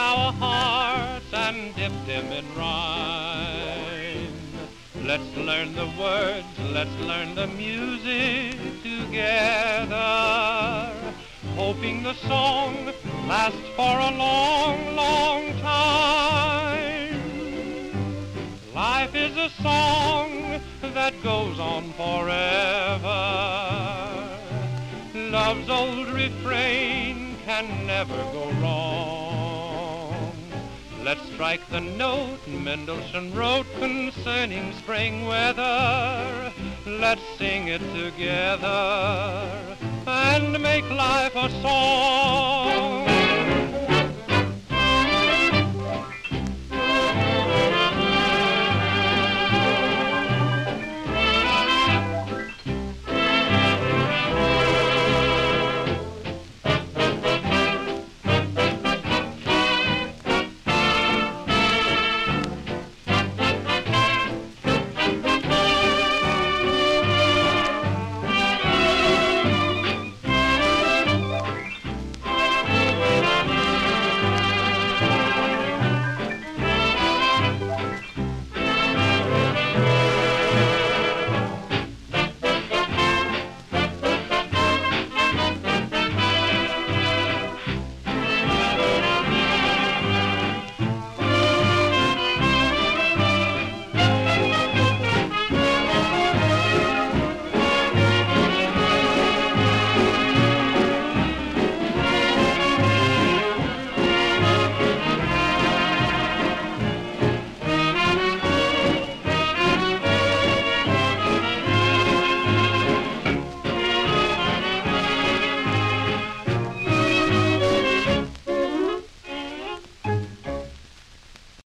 our hearts and dip them in rhyme. Let's learn the words, let's learn the music together, hoping the song lasts for a long, long time. Life is a song that goes on forever. Love's old refrain can never go wrong. Let's strike the note Mendelssohn wrote concerning spring weather. Let's sing it together and make life a song.